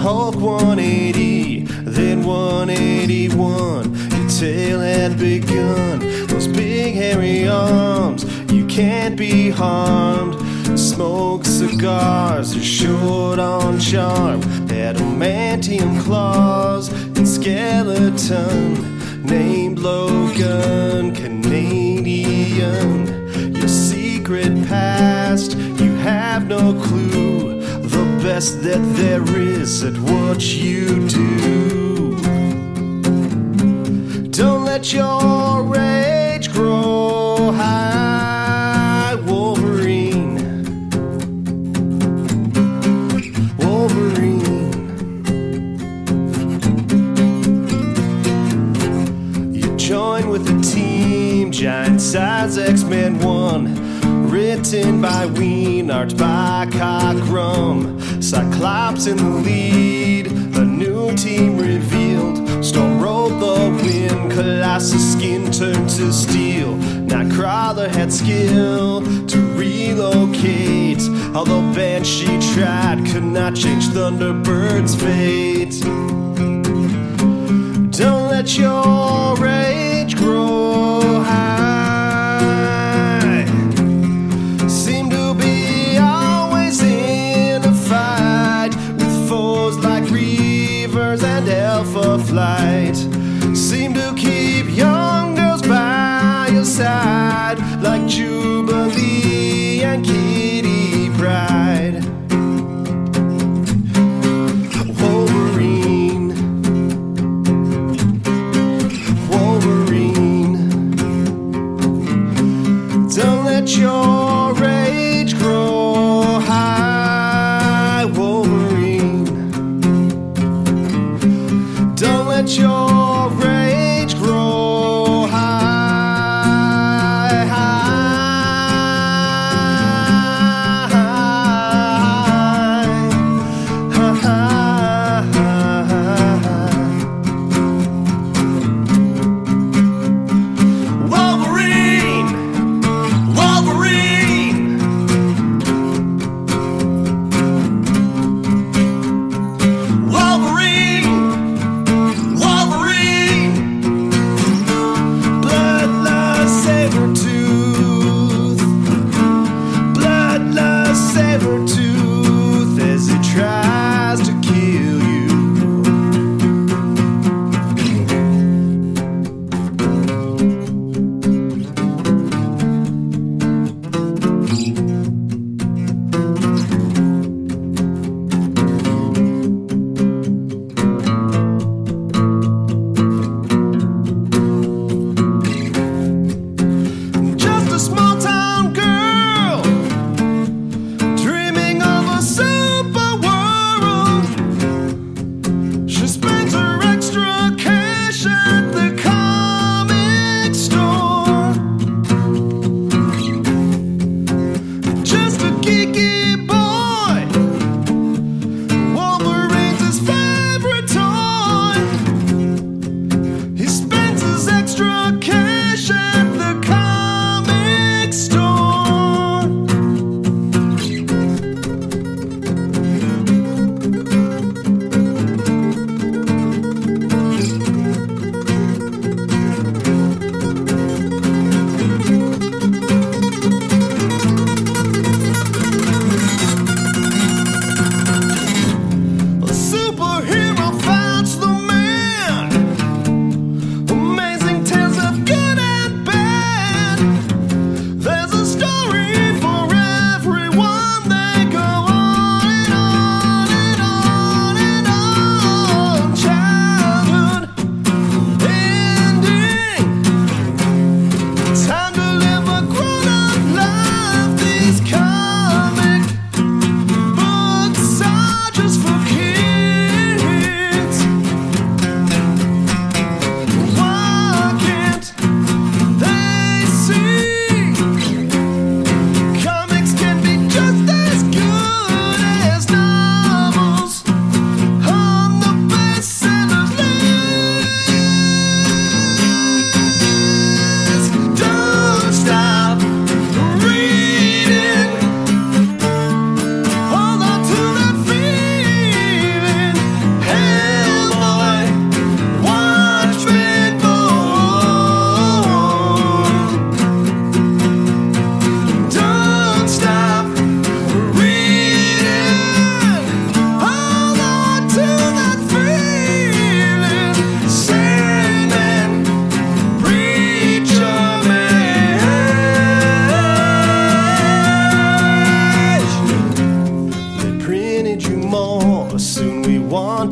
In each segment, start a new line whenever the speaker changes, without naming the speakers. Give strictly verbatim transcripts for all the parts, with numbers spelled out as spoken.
Hulk one eighty, then one eighty-one. Your tale had begun. Those big hairy arms, you can't be harmed. Smoke cigars, you're short on charm. Adamantium claws and skeleton, named Logan, Canadian. Your secret past, you have no clue. The best that there is at what you do. Don't let your rage grow high, Wolverine. Wolverine. You join with the team, giant size X-Men one. Written by Ween, art by Cockrum. Cyclops in the lead, a new team revealed. Storm rolled the wind, Colossus skin turned to steel. Nightcrawler had skill to relocate, although Banshee tried, could not change Thunderbird's fate. Don't let your rage grow high. And Alpha Flight seem to keep young girls by your side, like Jubilee and Kitty Pryde. Wolverine, Wolverine. Don't let your rage grow high, Wolverine. Don't let your rage grow high, high, high, high. Wolverine, Wolverine.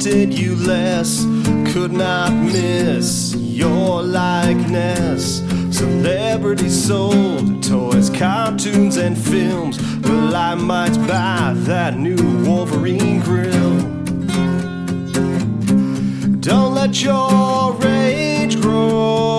wanted you less, could not miss your likeness. Celebrities sold toys, cartoons, and films. Well, I might buy that new Wolverine grill. Don't let your rage grow.